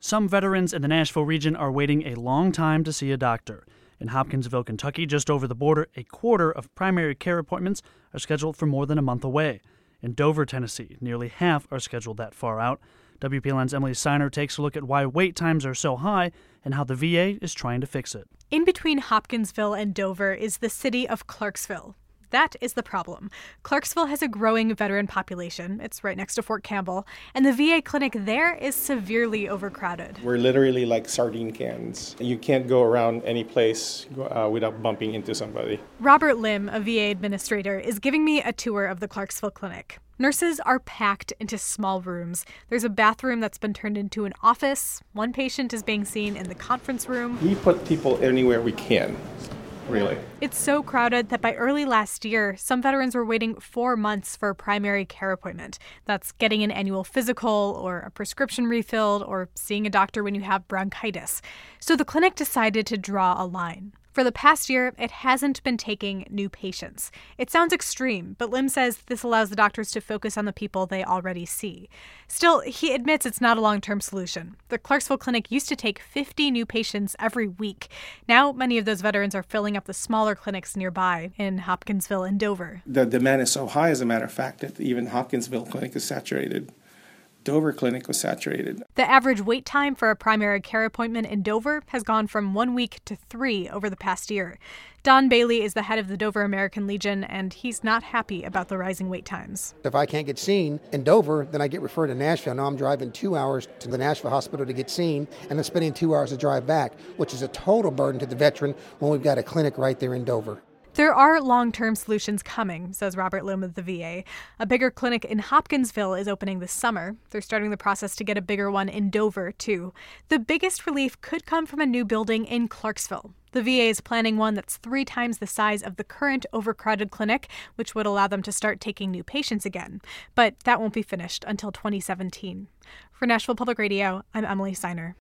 Some veterans in the Nashville region are waiting a long time to see a doctor. In Hopkinsville, Kentucky, just over the border, a quarter of primary care appointments are scheduled for more than a month away. In Dover, Tennessee, nearly half are scheduled that far out. WPLN's Emily Seiner takes a look at why wait times are so high and how the VA is trying to fix it. In between Hopkinsville and Dover is the city of Clarksville. That is the problem. Clarksville has a growing veteran population. It's right next to Fort Campbell. And the VA clinic there is severely overcrowded. We're literally like sardine cans. You can't go around any place without bumping into somebody. Robert Lim, a VA administrator, is giving me a tour of the Clarksville clinic. Nurses are packed into small rooms. There's a bathroom that's been turned into an office. One patient is being seen in the conference room. We put people anywhere we can. Really? It's so crowded that by early last year, some veterans were waiting 4 months for a primary care appointment. That's getting an annual physical or a prescription refilled or seeing a doctor when you have bronchitis. So the clinic decided to draw a line. For the past year, it hasn't been taking new patients. It sounds extreme, but Lim says this allows the doctors to focus on the people they already see. Still, he admits it's not a long-term solution. The Clarksville clinic used to take 50 new patients every week. Now, many of those veterans are filling up the smaller clinics nearby in Hopkinsville and Dover. The demand is so high, as a matter of fact, that even Hopkinsville clinic is saturated. Dover clinic was saturated. The average wait time for a primary care appointment in Dover has gone from 1 week to 3 over the past year. Don Bailey is the head of the Dover American Legion, and he's not happy about the rising wait times. If I can't get seen in Dover, then I get referred to Nashville. Now I'm driving 2 hours to the Nashville hospital to get seen, and then spending 2 hours to drive back, which is a total burden to the veteran when we've got a clinic right there in Dover. There are long-term solutions coming, says Robert Lim of the VA. A bigger clinic in Hopkinsville is opening this summer. They're starting the process to get a bigger one in Dover, too. The biggest relief could come from a new building in Clarksville. The VA is planning one that's 3 times the size of the current overcrowded clinic, which would allow them to start taking new patients again. But that won't be finished until 2017. For Nashville Public Radio, I'm Emily Seiner.